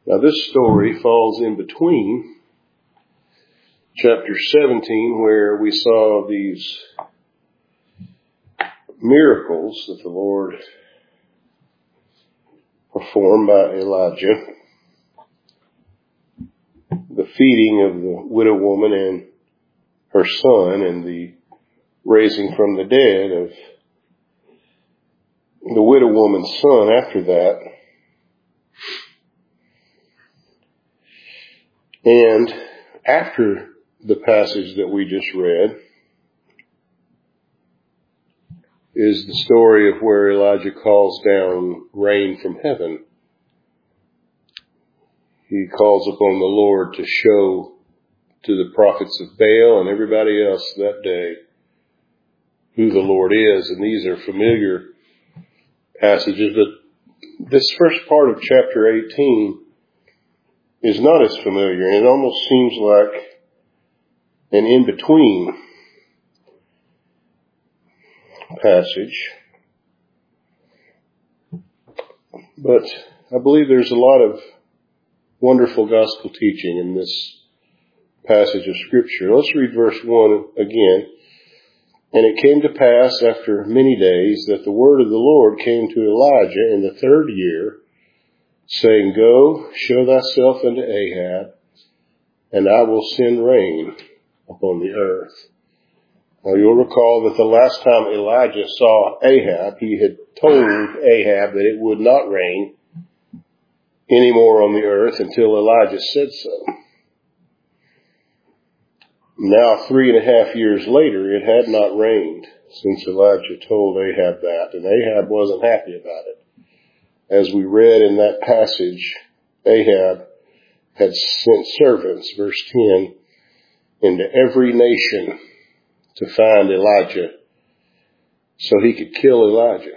Now this story falls in between chapter 17, where we saw these miracles that the Lord performed by Elijah. The feeding of the widow woman and her son, and the raising from the dead of the widow woman's son after that. And after the passage that we just read is the story of where Elijah calls down rain from heaven. He calls upon the Lord to show to the prophets of Baal and everybody else that day who the Lord is. And these are familiar passages, but this first part of chapter 18 is not as familiar, and it almost seems like an in-between passage. But I believe there's a lot of wonderful gospel teaching in this passage of Scripture. Let's read verse 1 again. And it came to pass after many days that the word of the Lord came to Elijah in the 3rd year, saying, Go, show thyself unto Ahab, and I will send rain upon the earth. Now you'll recall that the last time Elijah saw Ahab, he had told Ahab that it would not rain anymore on the earth until Elijah said so. Now 3.5 years later, it had not rained since Elijah told Ahab that, and Ahab wasn't happy about it. As we read in that passage, Ahab had sent servants, verse 10, into every nation to find Elijah so he could kill Elijah.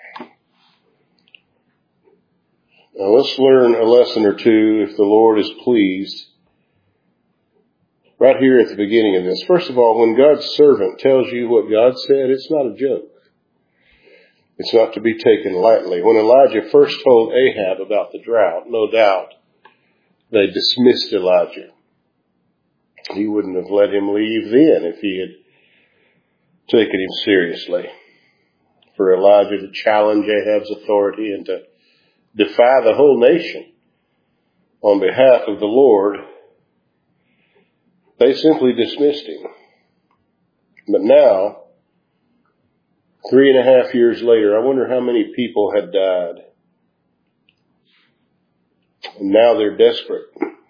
Now let's learn a lesson or two, if the Lord is pleased, right here at the beginning of this. First of all, when God's servant tells you what God said, it's not a joke. It's not to be taken lightly. When Elijah first told Ahab about the drought, no doubt they dismissed Elijah. He wouldn't have let him leave then if he had taken him seriously. For Elijah to challenge Ahab's authority and to defy the whole nation on behalf of the Lord, they simply dismissed him. But now, 3.5 years later, I wonder how many people had died. And now they're desperate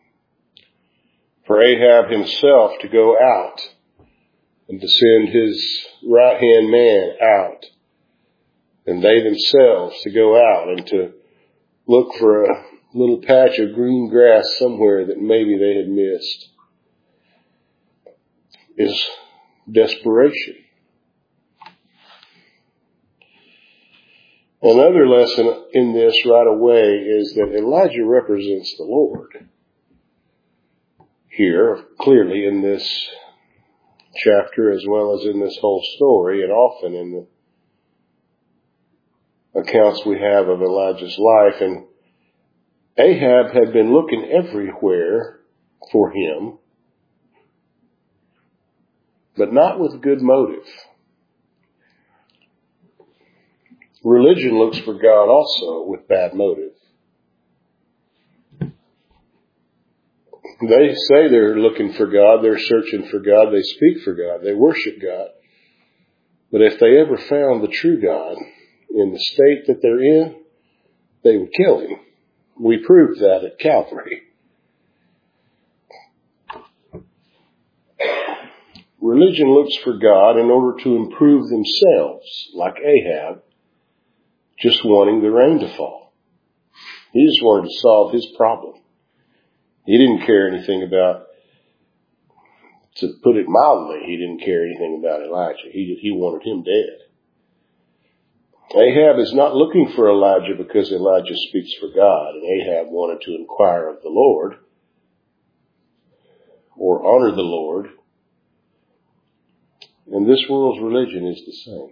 for Ahab himself to go out and to send his right-hand man out, and they themselves to go out and to look for a little patch of green grass somewhere that maybe they had missed. Is desperation. Another lesson in this right away is that Elijah represents the Lord. Here, clearly in this chapter as well as in this whole story, and often in the accounts we have of Elijah's life. And Ahab had been looking everywhere for him, but not with good motive. Religion looks for God also with bad motive. They say they're looking for God, they're searching for God, they speak for God, they worship God. But if they ever found the true God in the state that they're in, they would kill him. We proved that at Calvary. Religion looks for God in order to improve themselves, like Ahab, just wanting the rain to fall. He just wanted to solve his problem. He didn't care anything about, to put it mildly, he didn't care anything about Elijah. He wanted him dead. Ahab is not looking for Elijah because Elijah speaks for God, and Ahab wanted to inquire of the Lord or honor the Lord. And this world's religion is the same.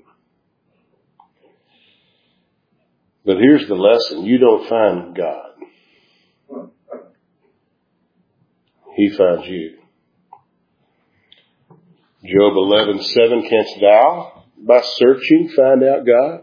But here's the lesson. You don't find God he finds you. Job 11:7, canst thou by searching find out God?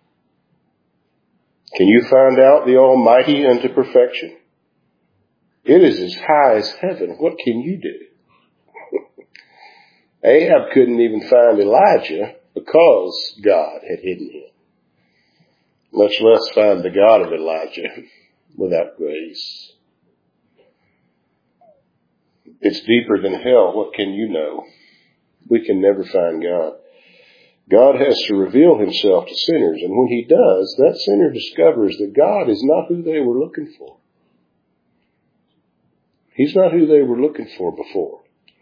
Can you find out the Almighty unto perfection? It is as high as heaven. What can you do? Ahab couldn't even find Elijah because God had hidden him. Much less find the God of Elijah without grace. It's deeper than hell. What can you know? We can never find God. God has to reveal himself to sinners, and when he does, that sinner discovers that God is not who they were looking for. He's not who they were looking for before.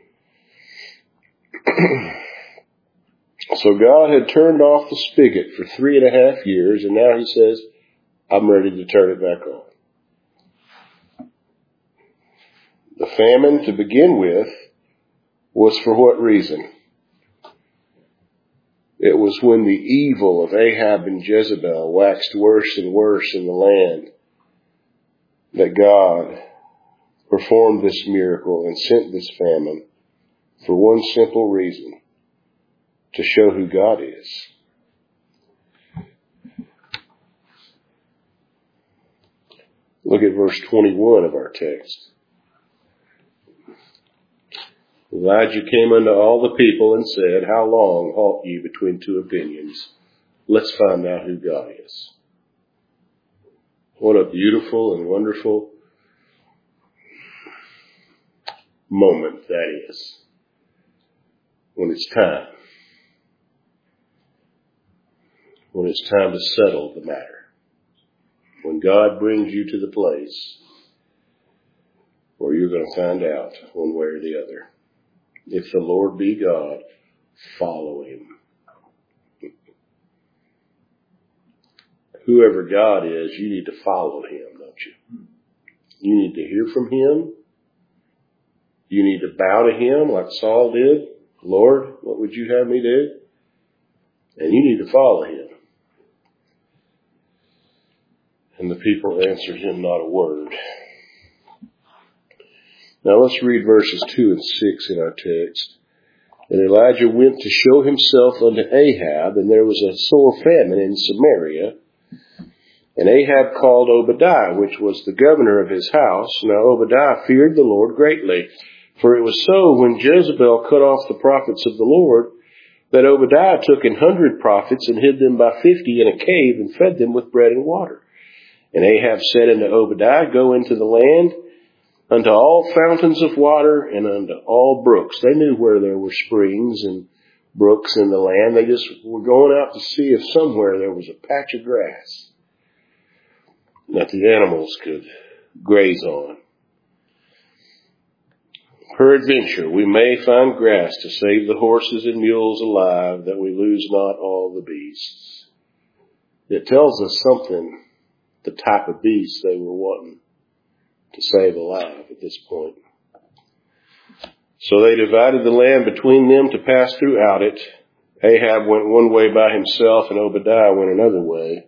So God had turned off the spigot for 3.5 years, and now he says, I'm ready to turn it back on. The famine, to begin with, was for what reason? It was when the evil of Ahab and Jezebel waxed worse and worse in the land that God performed this miracle and sent this famine for one simple reason, to show who God is. Look at verse 21 of our text. Elijah came unto all the people and said, how long halt ye between two opinions? Let's find out who God is. What a beautiful and wonderful moment that is. When it's time. When it's time to settle the matter. When God brings you to the place where you're going to find out one way or the other. If the Lord be God, follow him. Whoever God is, you need to follow him, don't you? You need to hear from him. You need to bow to him like Saul did. Lord, what would you have me do? And you need to follow him. And the people answered him not a word. Now let's read verses 2 and 6 in our text. And Elijah went to show himself unto Ahab, and there was a sore famine in Samaria. And Ahab called Obadiah, which was the governor of his house. Now Obadiah feared the Lord greatly. For it was so when Jezebel cut off the prophets of the Lord, that Obadiah took 100 prophets and hid them by 50 in a cave and fed them with bread and water. And Ahab said unto Obadiah, go into the land, unto all fountains of water and unto all brooks. They knew where there were springs and brooks in the land. They just were going out to see if somewhere there was a patch of grass that the animals could graze on. Peradventure, we may find grass to save the horses and mules alive, that we lose not all the beasts. It tells us something, the type of beasts they were wanting to save alive at this point. So they divided the land between them to pass throughout it. Ahab went one way by himself, and Obadiah went another way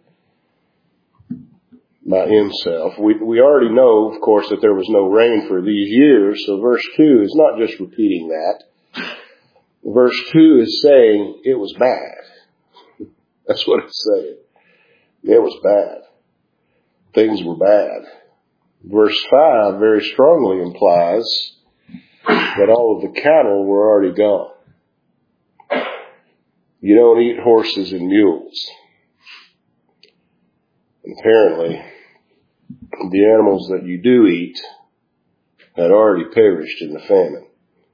by himself. We already know, of course, that there was no rain for these years, so verse 2 is not just repeating that. Verse 2 is saying it was bad. That's what it's saying. It was bad. Things were bad. Verse 5 very strongly implies that all of the cattle were already gone. You don't eat horses and mules. Apparently, the animals that you do eat had already perished in the famine.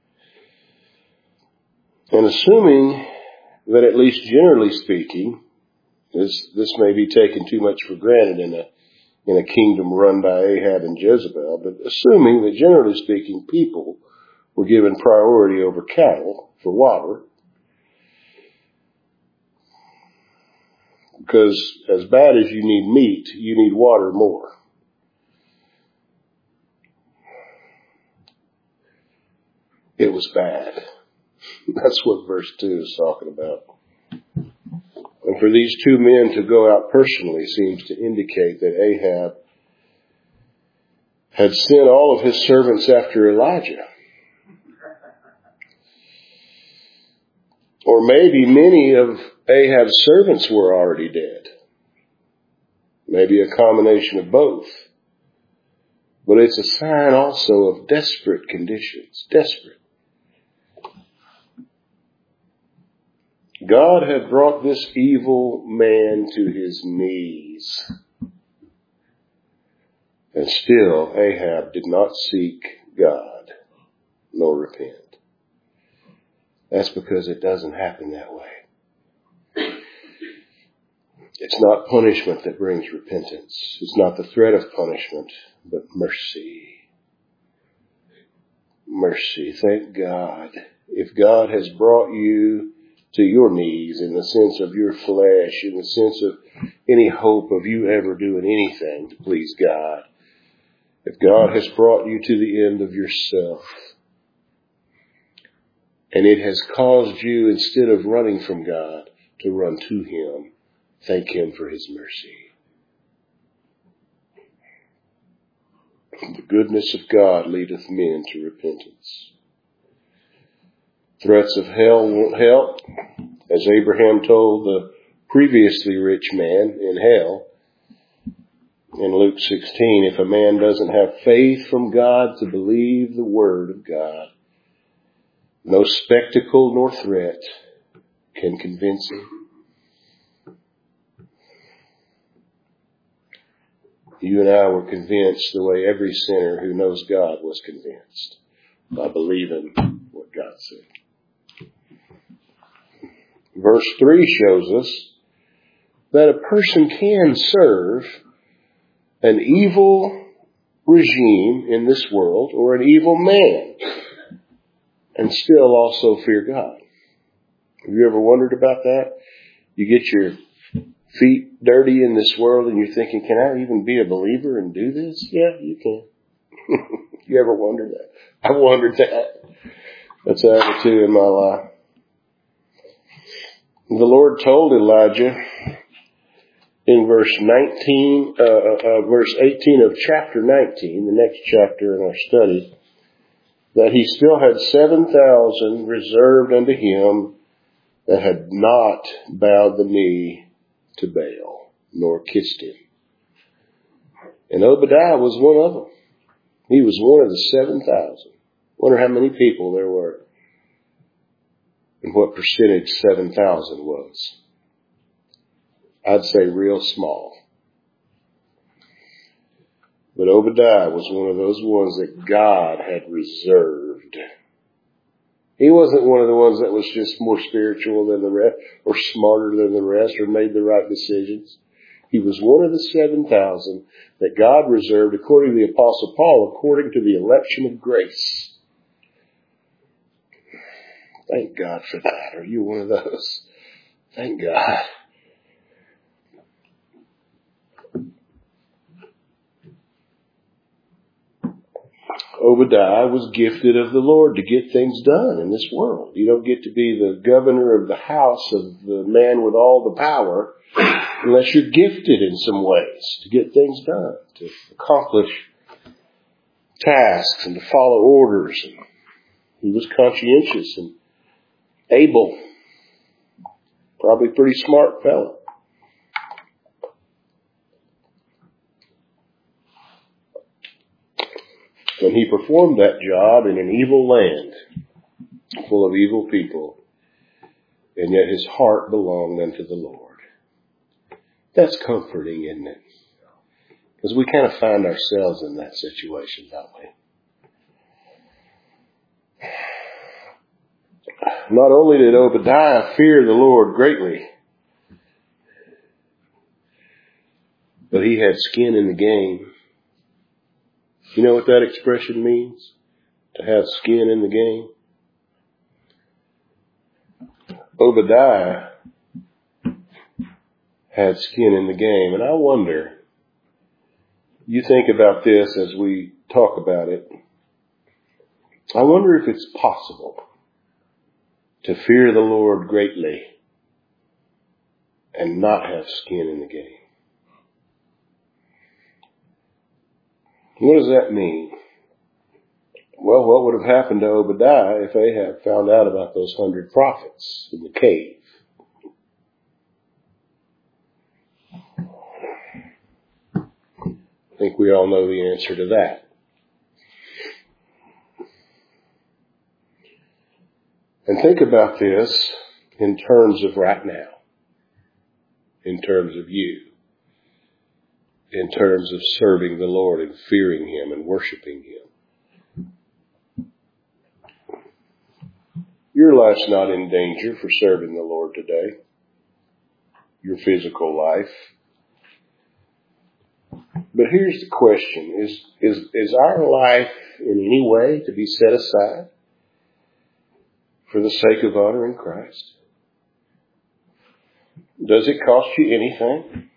And assuming that, at least generally speaking, this may be taken too much for granted in a kingdom run by Ahab and Jezebel, but assuming that generally speaking people were given priority over cattle for water, because as bad as you need meat, you need water more. It was bad. That's what verse 2 is talking about. And for these two men to go out personally seems to indicate that Ahab had sent all of his servants after Elijah. Or maybe many of Ahab's servants were already dead. Maybe a combination of both. But it's a sign also of desperate conditions. Desperate. God had brought this evil man to his knees. And still Ahab did not seek God, nor repent. That's because it doesn't happen that way. It's not punishment that brings repentance. It's not the threat of punishment, but mercy. Mercy. Thank God. If God has brought you to your knees in the sense of your flesh, in the sense of any hope of you ever doing anything to please God, if God has brought you to the end of yourself, and it has caused you, instead of running from God, to run to Him, thank Him for His mercy. The goodness of God leadeth men to repentance. Threats of hell won't help. As Abraham told the previously rich man in hell, in Luke 16, if a man doesn't have faith from God to believe the word of God, no spectacle nor threat can convince him. You and I were convinced the way every sinner who knows God was convinced, by believing what God said. Verse 3 shows us that a person can serve an evil regime in this world or an evil man and still also fear God. Have you ever wondered about that? You get your feet dirty in this world and you're thinking, can I even be a believer and do this? Yeah, you can. You ever wondered that? I wondered that. That's happened too in my life. The Lord told Elijah in verse 18 of chapter 19, the next chapter in our study, that he still had 7,000 reserved unto him that had not bowed the knee to Baal, nor kissed him. And Obadiah was one of them. He was one of the 7,000. Wonder how many people there were and what percentage 7,000 was. I'd say real small. But Obadiah was one of those ones that God had reserved. He wasn't one of the ones that was just more spiritual than the rest, or smarter than the rest, or made the right decisions. He was one of the 7,000 that God reserved, according to the Apostle Paul, according to the election of grace. Thank God for that. Are you one of those? Thank God. Obadiah was gifted of the Lord to get things done in this world. You don't get to be the governor of the house of the man with all the power unless you're gifted in some ways to get things done, to accomplish tasks and to follow orders. And he was conscientious and able. Probably pretty smart fellow. And he performed that job in an evil land, full of evil people, and yet his heart belonged unto the Lord. That's comforting, isn't it? Because we kind of find ourselves in that situation, don't we? Not only did Obadiah fear the Lord greatly, but he had skin in the game. You know what that expression means? To have skin in the game? Obadiah had skin in the game. And I wonder, you think about this as we talk about it, I wonder if it's possible to fear the Lord greatly and not have skin in the game. What does that mean? Well, what would have happened to Obadiah if Ahab found out about those 100 prophets in the cave? I think we all know the answer to that. And think about this in terms of right now, in terms of you, in terms of serving the Lord and fearing Him and worshiping Him. Your life's not in danger for serving the Lord today. Your physical life. But here's the question. Is our life in any way to be set aside for the sake of honoring Christ? Does it cost you anything?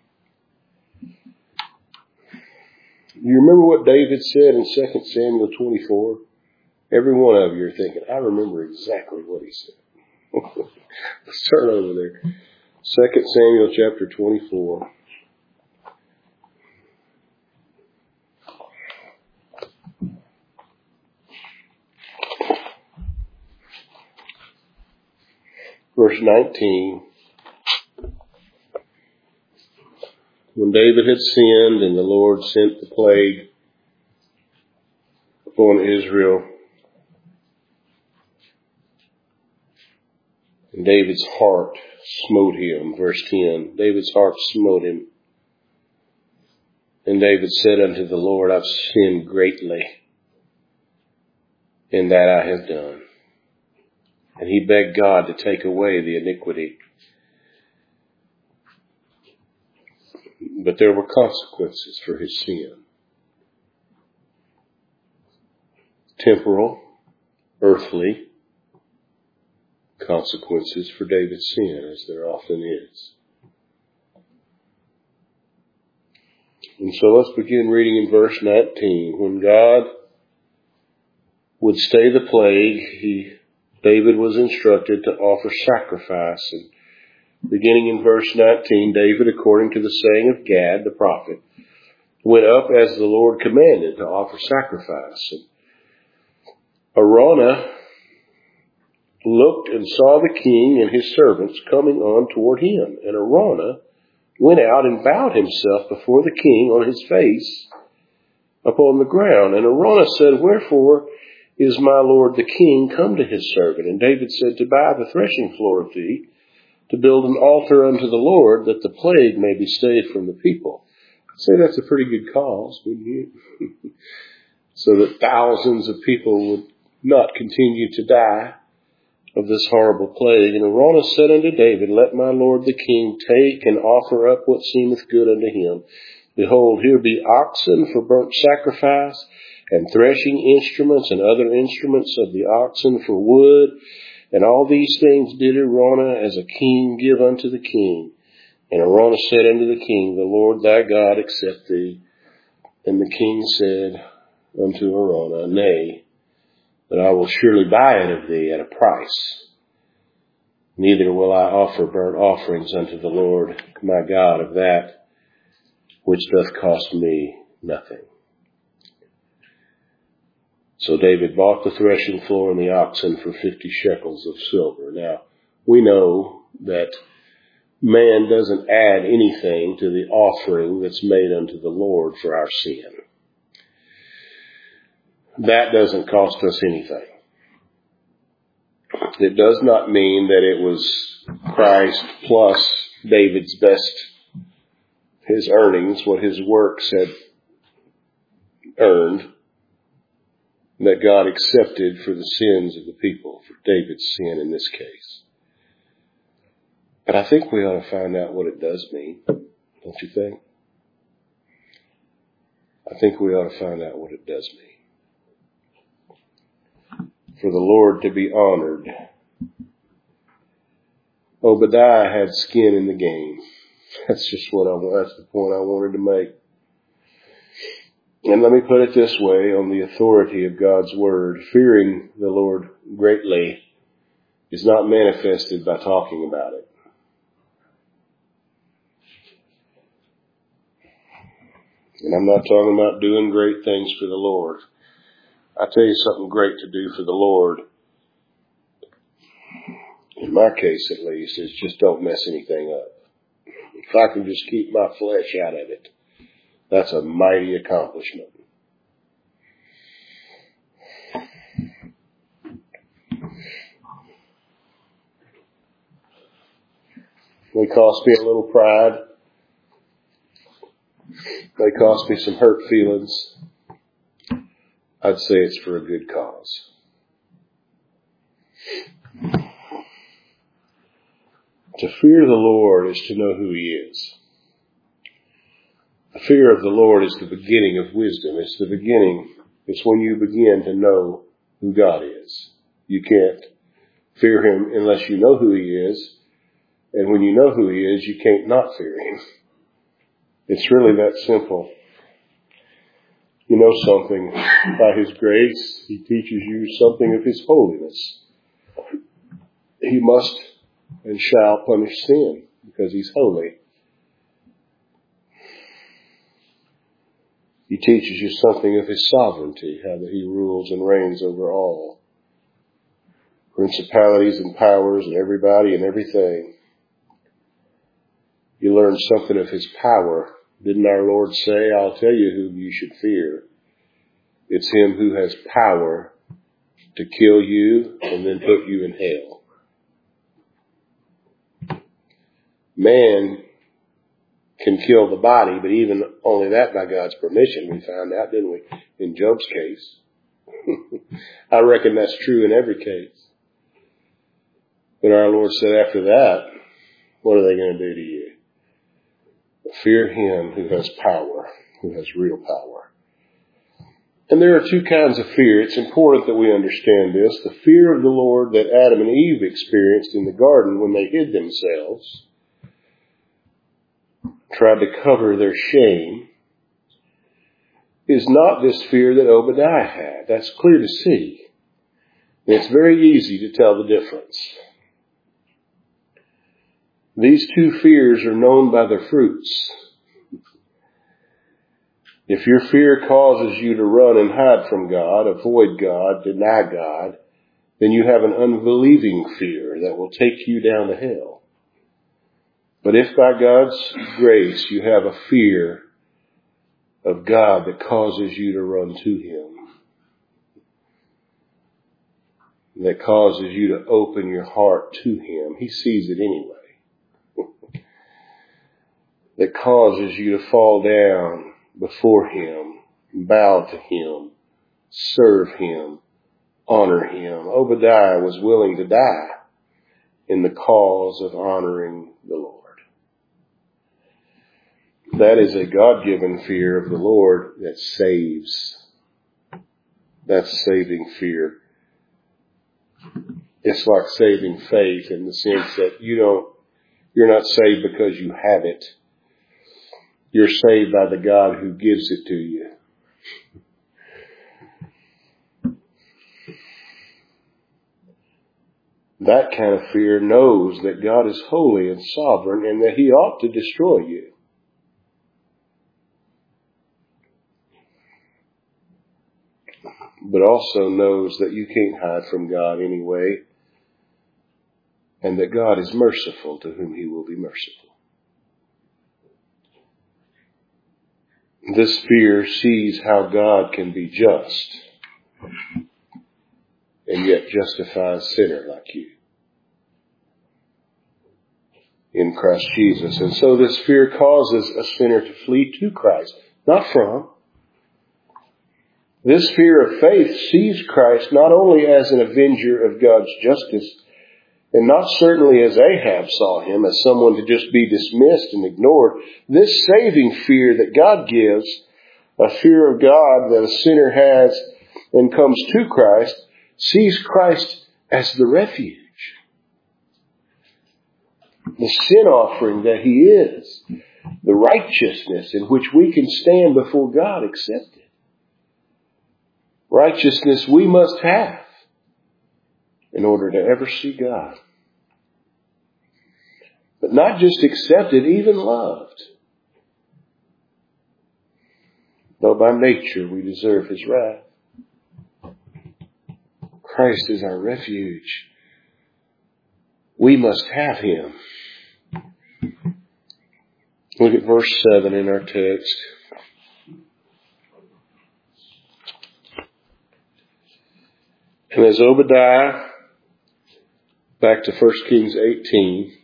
You remember what David said in 2 Samuel 24? Every one of you are thinking, I remember exactly what he said. Let's turn over there. 2 Samuel chapter 24. Verse 19. When David had sinned and the Lord sent the plague upon Israel, and David's heart smote him. Verse 10. David's heart smote him. And David said unto the Lord, I've sinned greatly in that I have done. And he begged God to take away the iniquity. But there were consequences for his sin. Temporal, earthly consequences for David's sin, as there often is. And so let's begin reading in verse 19. When God would stay the plague, David was instructed to offer sacrifice. And beginning in verse 19, David, according to the saying of Gad, the prophet, went up as the Lord commanded to offer sacrifice. And Araunah looked and saw the king and his servants coming on toward him. And Araunah went out and bowed himself before the king on his face upon the ground. And Araunah said, Wherefore is my lord the king come to his servant? And David said, To buy the threshing floor of thee, to build an altar unto the Lord, that the plague may be stayed from the people. I'd say that's a pretty good cause, wouldn't you? So that thousands of people would not continue to die of this horrible plague. And Araunah said unto David, Let my lord the king take and offer up what seemeth good unto him. Behold, here be oxen for burnt sacrifice, and threshing instruments and other instruments of the oxen for wood. And all these things did Araunah as a king give unto the king. And Araunah said unto the king, The Lord thy God accept thee. And the king said unto Araunah, Nay, but I will surely buy it of thee at a price. Neither will I offer burnt offerings unto the Lord my God of that which doth cost me nothing. So David bought the threshing floor and the oxen for 50 shekels of silver. Now, we know that man doesn't add anything to the offering that's made unto the Lord for our sin. That doesn't cost us anything. It does not mean that it was Christ plus David's best, his earnings, what his works had earned, that God accepted for the sins of the people, for David's sin in this case. But I think we ought to find out what it does mean, don't you think? I think we ought to find out what it does mean. For the Lord to be honored. Obadiah had skin in the game. That's just that's the point I wanted to make. And let me put it this way, on the authority of God's word, fearing the Lord greatly is not manifested by talking about it. And I'm not talking about doing great things for the Lord. I tell you something great to do for the Lord, in my case at least, is just don't mess anything up. If I can just keep my flesh out of it, that's a mighty accomplishment. They cost me a little pride. They cost me some hurt feelings. I'd say it's for a good cause. To fear the Lord is to know who He is. The fear of the Lord is the beginning of wisdom. It's the beginning. It's when you begin to know who God is. You can't fear Him unless you know who He is. And when you know who He is, you can't not fear Him. It's really that simple. You know something by His grace. He teaches you something of His holiness. He must and shall punish sin because He's holy. He teaches you something of His sovereignty, how that He rules and reigns over all. Principalities and powers and everybody and everything. You learn something of His power. Didn't our Lord say, I'll tell you whom you should fear. It's Him who has power to kill you and then put you in hell. Man can kill the body, but even only that by God's permission, we found out, didn't we, in Job's case. I reckon that's true in every case. But our Lord said after that, what are they going to do to you? Fear Him who has power, who has real power. And there are two kinds of fear. It's important that we understand this. The fear of the Lord that Adam and Eve experienced in the garden when they hid themselves, tried to cover their shame, is not this fear that Obadiah had. That's clear to see. And it's very easy to tell the difference. These two fears are known by their fruits. If your fear causes you to run and hide from God, avoid God, deny God, then you have an unbelieving fear that will take you down to hell. But if by God's grace you have a fear of God that causes you to run to Him, that causes you to open your heart to Him, He sees it anyway, that causes you to fall down before Him, bow to Him, serve Him, honor Him. Obadiah was willing to die in the cause of honoring the Lord. That is a God-given fear of the Lord that saves. That's saving fear. It's like saving faith in the sense that you're not saved because you have it. You're saved by the God who gives it to you. That kind of fear knows that God is holy and sovereign and that He ought to destroy you. But also knows that you can't hide from God anyway, and that God is merciful to whom He will be merciful. This fear sees how God can be just and yet justify a sinner like you in Christ Jesus. And so this fear causes a sinner to flee to Christ, not from. This fear of faith sees Christ not only as an avenger of God's justice, and not certainly as Ahab saw Him, as someone to just be dismissed and ignored. This saving fear that God gives, a fear of God that a sinner has and comes to Christ, sees Christ as the refuge, the sin offering that He is, the righteousness in which we can stand before God accepted. Righteousness we must have in order to ever see God. But not just accepted, even loved. though by nature we deserve his wrath. Christ is our refuge. We must have him. Look at verse 7 in our text. And as Obadiah, back to 1 Kings 18,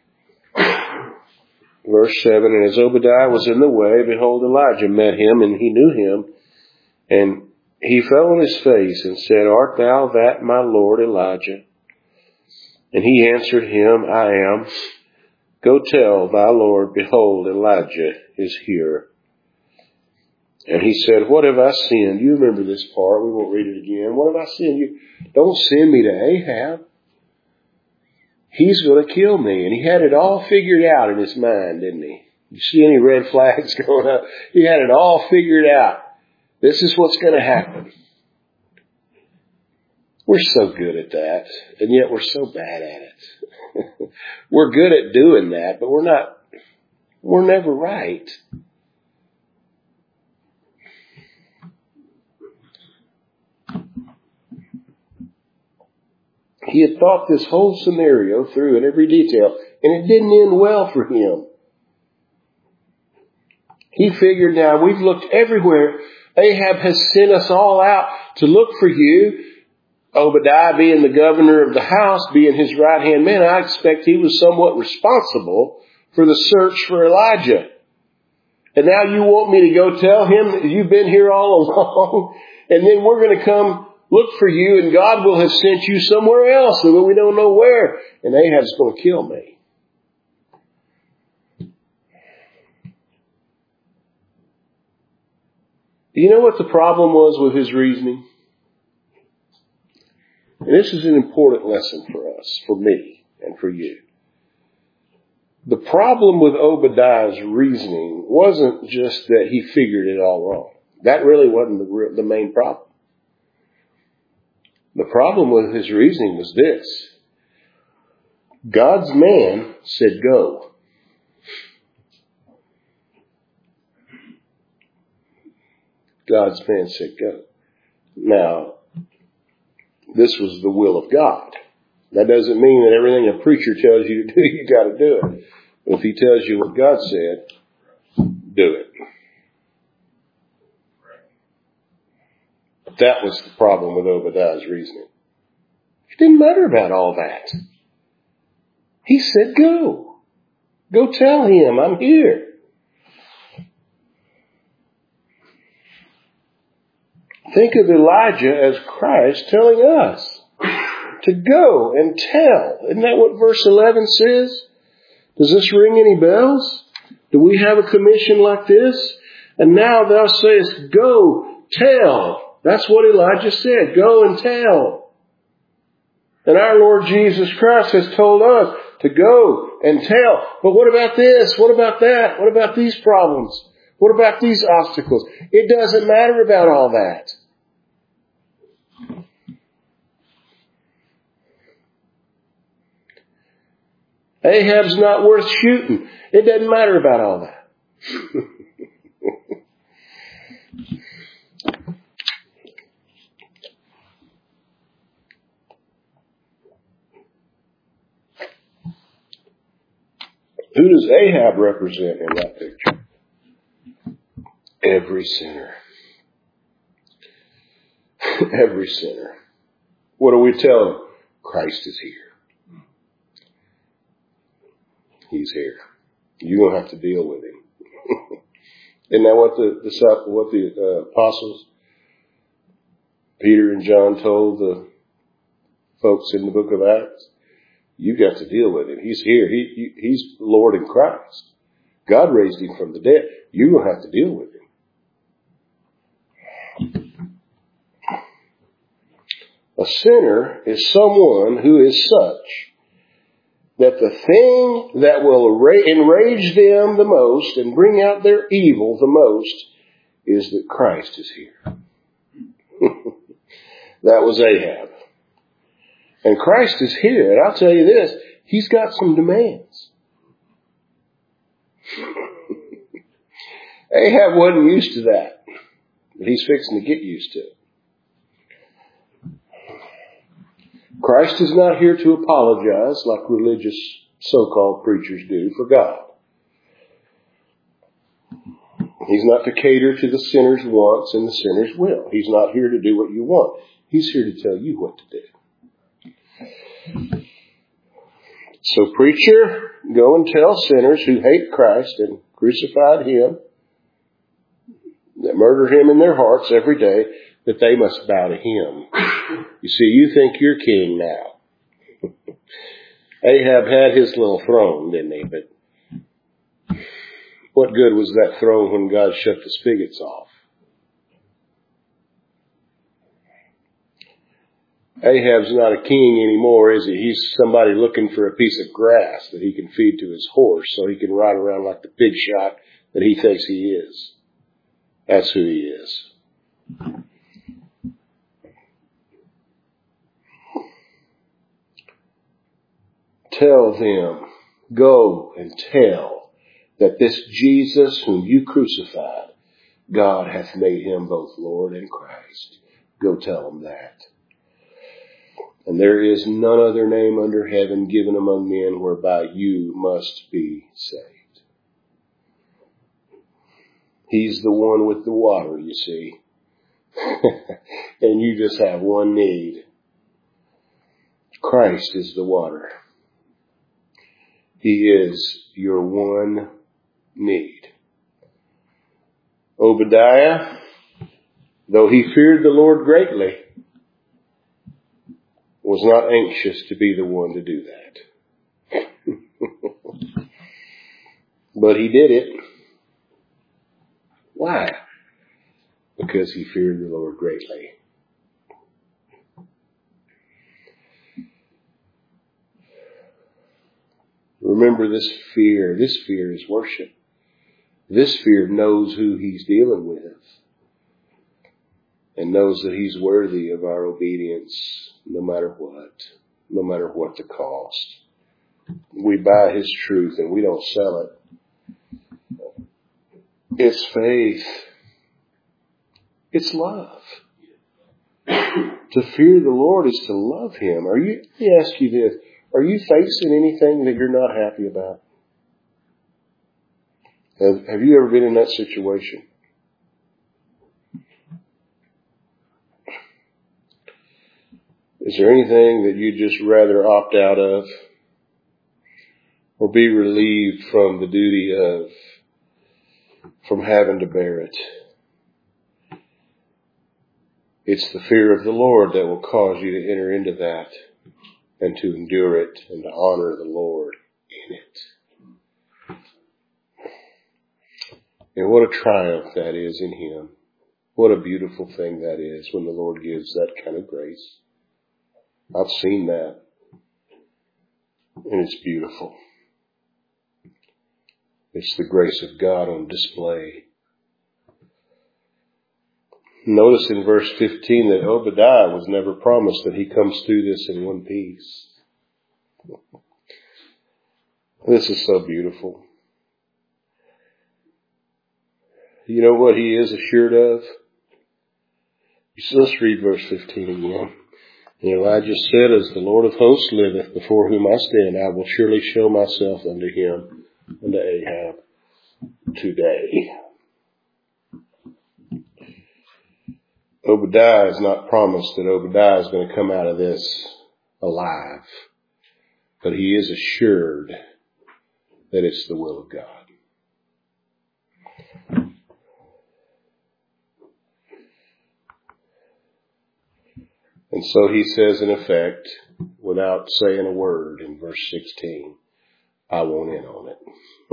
verse 7, and as Obadiah was in the way, behold, Elijah met him, and he knew him, and he fell on his face and said, Art thou that, my Lord Elijah? And he answered him, I am. Go tell thy Lord, behold, Elijah is here. And he said, What have I sinned? You remember this part. We won't read it again. What have I sinned? You don't send me to Ahab. He's going to kill me. And he had it all figured out in his mind, didn't he? You see any red flags going up? He had it all figured out. This is what's going to happen. We're so good at that, and yet we're so bad at it. We're good at doing that, but we're never right. He had thought this whole scenario through in every detail, and it didn't end well for him. He figured, now we've looked everywhere. Ahab has sent us all out to look for you. Obadiah being the governor of the house, being his right-hand man, I expect he was somewhat responsible for the search for Elijah. And now you want me to go tell him that you've been here all along, and then we're going to come look for you, and God will have sent you somewhere else, and we don't know where, and Ahab's going to kill me. Do you know what the problem was with his reasoning? And this is an important lesson for us, for me, and for you. The problem with Obadiah's reasoning wasn't just that he figured it all wrong. That really wasn't the main problem. The problem with his reasoning was this. God's man said go. God's man said go. Now, this was the will of God. That doesn't mean that everything a preacher tells you to do, you got to do it. But if he tells you what God said, do it. That was the problem with Obadiah's reasoning. It didn't matter about all that. He said, go. Go tell him I'm here. Think of Elijah as Christ telling us to go and tell. Isn't that what verse 11 says? Does this ring any bells? Do we have a commission like this? And now thou sayest, go tell. That's what Elijah said. Go and tell. And our Lord Jesus Christ has told us to go and tell. But what about this? What about that? What about these problems? What about these obstacles? It doesn't matter about all that. Ahab's not worth shooting. It doesn't matter about all that. Who does Ahab represent in that picture? Every sinner. Every sinner. What do we tell them? Christ is here. He's here. You're going to have to deal with him. Isn't that what the apostles, Peter and John, told the folks in the book of Acts? You got to deal with him. He's here. He's Lord in Christ. God raised him from the dead. You're going to have to deal with him. A sinner is someone who is such that the thing that will enrage them the most and bring out their evil the most is that Christ is here. That was Ahab. And Christ is here. And I'll tell you this, he's got some demands. Ahab wasn't used to that. but he's fixing to get used to it. Christ is not here to apologize like religious so-called preachers do for God. He's not to cater to the sinner's wants and the sinner's will. He's not here to do what you want. He's here to tell you what to do. So preacher, go and tell sinners who hate Christ and crucified him, that murder him in their hearts every day, that they must bow to him. You see, you think you're king now. Ahab had his little throne, didn't he? But what good was that throne when God shut the spigots off? Ahab's not a king anymore, is he? He's somebody looking for a piece of grass that he can feed to his horse so he can ride around like the big shot that he thinks he is. That's who he is. Tell them, go and tell that this Jesus whom you crucified, God hath made him both Lord and Christ. Go tell them that. And there is none other name under heaven given among men whereby you must be saved. He's the one with the water, you see. And you just have one need. Christ is the water. He is your one need. Obadiah, though he feared the Lord greatly, was not anxious to be the one to do that. But he did it. Why? Because he feared the Lord greatly. Remember this fear. This fear is worship. This fear knows who he's dealing with and knows that he's worthy of our obedience no matter what the cost. We buy his truth and we don't sell it. It's faith. It's love. To fear the Lord is to love him. Let me ask you this. Are you facing anything that you're not happy about? Have you ever been in that situation? Is there anything that you'd just rather opt out of or be relieved from the duty of, from having to bear it? It's the fear of the Lord that will cause you to enter into that and to endure it and to honor the Lord in it. And what a triumph that is in him. What a beautiful thing that is when the Lord gives that kind of grace. I've seen that. And it's beautiful. It's the grace of God on display. Notice in verse 15 that Obadiah was never promised that he comes through this in one piece. This is so beautiful. You know what he is assured of? So let's read verse 15 again. And Elijah said, as the Lord of hosts liveth, before whom I stand, I will surely show myself unto him, unto Ahab, today. Obadiah is not promised that Obadiah is going to come out of this alive. But he is assured that it's the will of God. And so he says, in effect, without saying a word in verse 16, I want in on it.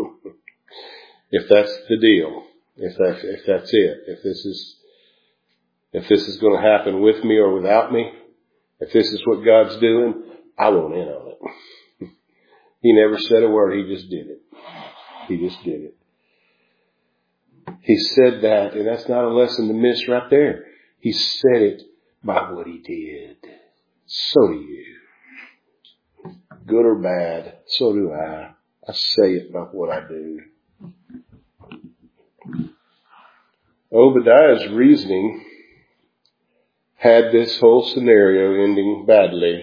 If that's the deal, if that's it, if this is going to happen with me or without me, if this is what God's doing, I want in on it. He never said a word. He just did it. He just did it. He said that, and that's not a lesson to miss right there. He said it by what he did. So do you. Good or bad, so do I. I say it by what I do. Obadiah's reasoning had this whole scenario ending badly.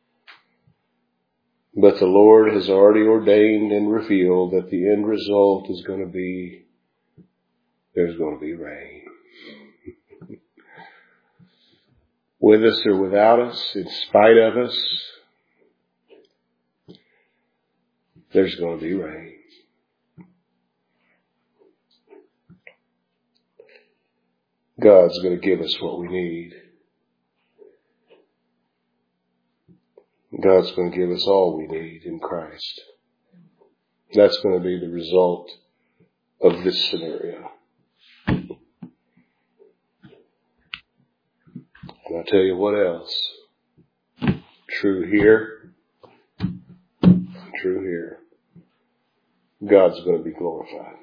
But the Lord has already ordained and revealed that the end result is going to be, there's going to be rain. With us or without us, in spite of us, there's going to be rain. God's going to give us what we need. God's going to give us all we need in Christ. That's going to be the result of this scenario. And I'll tell you what else. True here. True here. God's going to be glorified.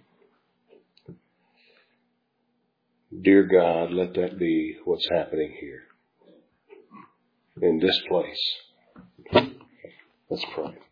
Dear God, let that be what's happening here. In this place. Let's pray.